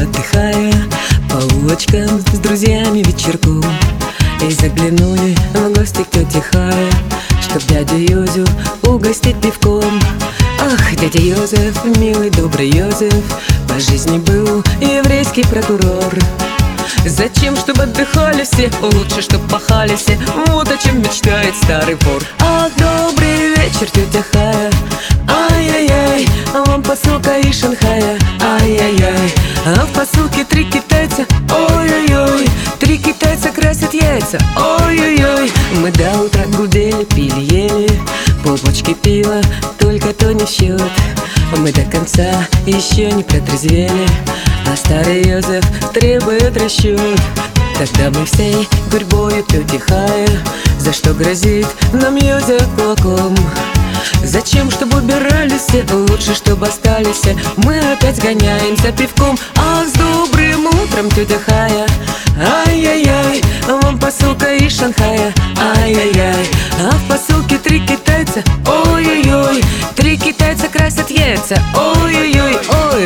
отдыхая по улочкам с друзьями вечерком, и заглянули в гости к тете Хае, чтоб дядю Йозю угостить пивком. Ах, дядя Йозеф, милый добрый Йозеф, по жизни был еврейский прокурор. Зачем, чтобы отдыхали все, лучше, чтоб пахали все, вот о чем мечтает старый вор. Ах, добрый вечер, тетя Хая, ай-яй-яй, вам посылка из Шанхая, ай-яй-яй. А в посылке 3 китайца, ой-ой-ой, 3 китайца красят яйца, ой-ой-ой. Мы до утра гудели, пили, ели, полбочки пива, только то не в счет. Мы до конца еще не протрезвели, а старый Йозеф требует расчет. Тогда мы всей гурьбою тете Хае, за что грозит нам Йозеф кулаком. Зачем, чтобы убирали все, лучше, чтобы остались все, мы опять гоняем за пивком. Ах, с добрым утром, тетя Хая, ай-яй-яй, вам посылка из Шанхая, ай-яй-яй. А в посылке 3 китайца, ой-ой-ой, 3 китайца красят яйца, ой-ой-ой, ой.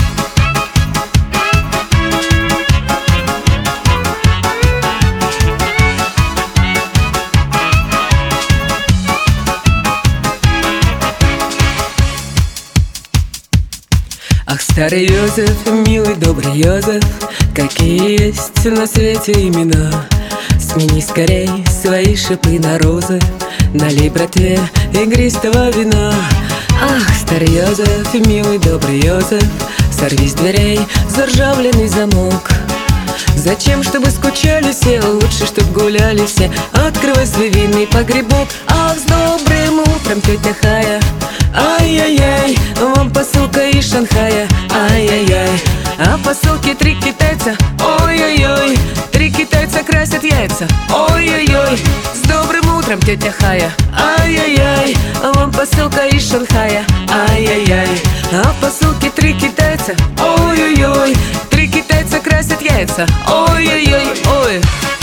Ах, старый Йозеф, милый добрый Йозеф, какие есть на свете имена. Смени скорей свои шипы на розы, налей братве игристого вина. Ах, старый Йозеф, милый добрый Йозеф, сорви с дверей заржавленный замок. Зачем, чтобы скучали все, лучше, чтоб гуляли все, открывай свой винный погребок. Ах, с добрым утром, тетя Хая, ай-яй-яй, вам посылка из Шанхая, ай-яй-яй. А в посылке 3 китайца, ой-ой-ой, 3 китайца красят яйца, ой-ой-ой. С добрым утром, тетя Хая, ай-яй-яй, вам посылка из Шанхая, ай-яй-яй. А в посылке 3 китайца, ой-ой-ой, 3 китайца красят яйца, ой-ой-ой, ой.